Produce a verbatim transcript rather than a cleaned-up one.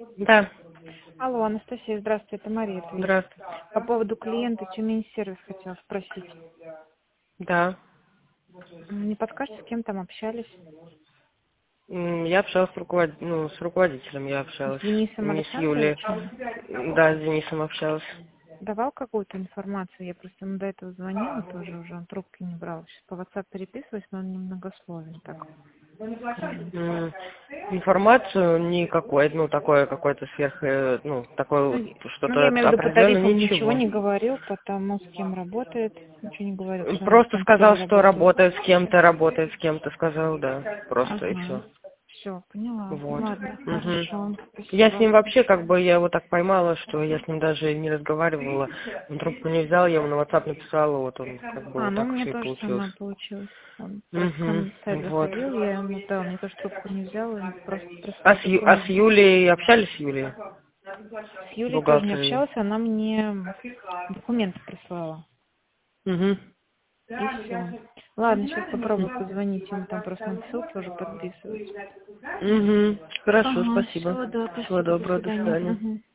Да, Алло, Анастасия, здравствуйте, это Мария. ответит. здравствуйте. По поводу клиента Тюмень сервис хотела спросить. Да. М, Не подскажете, с кем там общались? М, Я общалась с, руковод... ну, с руководителем, я С общалась. Денисом Не с Юлей. Александровичем? Да, с Денисом общалась. Давал какую-то информацию? Я просто ему до этого звонила тоже уже, он трубки не брал. Сейчас по WhatsApp переписываюсь, но он немногословен, так скажем. М, Информацию никакой, ну, такое какое-то сверх, э, ну, такое Ну, вот и- ну, что-то я имею в виду, по определенное, тарифам ничего ничего. не говорил, потому с кем работает, ничего не говорил, что он в Просто том сказал, числе что работает. работает с кем-то, работает с кем-то, сказал, да. Просто и Ага, все. все, поняла. Вот. Ладно, Мгм. хорошо, Я с спасибо. ним вообще, как бы, я его так поймала, что я с ним даже не разговаривала. Он трубку не взял, я ему на WhatsApp написала, вот он, как бы, А, вот ну у так меня все и тоже получилось. самое получилось. Он просто ко Угу. мне в сайт Вот. заходил, я ему дал, мне тоже трубку не взял, и просто А прислал с, Ю- а с документ. Юлей общались с Юлей? С Юлей тоже не Бухгалтерией. общалась, она мне документы прислала. Угу. И все. Ладно, сейчас попробую позвонить ему, там просто он ссылки уже подписывать. Угу. Хорошо, Ага, спасибо. все, да, Всего спасибо, до доброго, до свидания. свидания. Мгм.